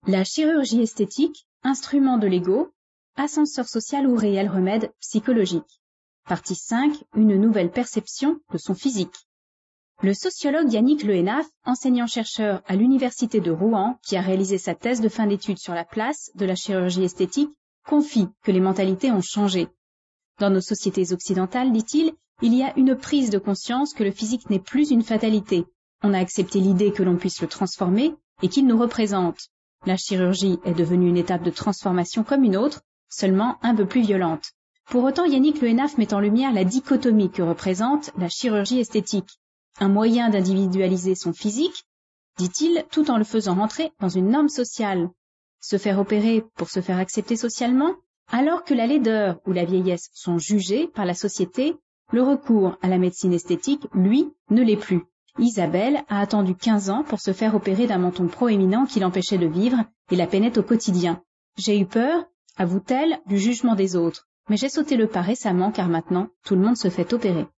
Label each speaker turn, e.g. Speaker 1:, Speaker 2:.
Speaker 1: La chirurgie esthétique, instrument de l'ego, ascenseur social ou réel remède psychologique. Partie 5, une nouvelle perception de son physique. Le sociologue Yannick Le Hénaff, enseignant-chercheur à l'université de Rouen, qui a réalisé sa thèse de fin d'études sur la place de la chirurgie esthétique, confie que les mentalités ont changé. Dans nos sociétés occidentales, dit-il, il y a une prise de conscience que le physique n'est plus une fatalité. On a accepté l'idée que l'on puisse le transformer et qu'il nous représente. La chirurgie est devenue une étape de transformation comme une autre, seulement un peu plus violente. Pour autant, Yannick Le Hénaff met en lumière la dichotomie que représente la chirurgie esthétique. Un moyen d'individualiser son physique, dit-il, tout en le faisant rentrer dans une norme sociale. Se faire opérer pour se faire accepter socialement, alors que la laideur ou la vieillesse sont jugées par la société, le recours à la médecine esthétique, lui, ne l'est plus. Isabelle a attendu 15 ans pour se faire opérer d'un menton proéminent qui l'empêchait de vivre et la peinait au quotidien. J'ai eu peur, avoue-t-elle, du jugement des autres, mais j'ai sauté le pas récemment car maintenant, tout le monde se fait opérer.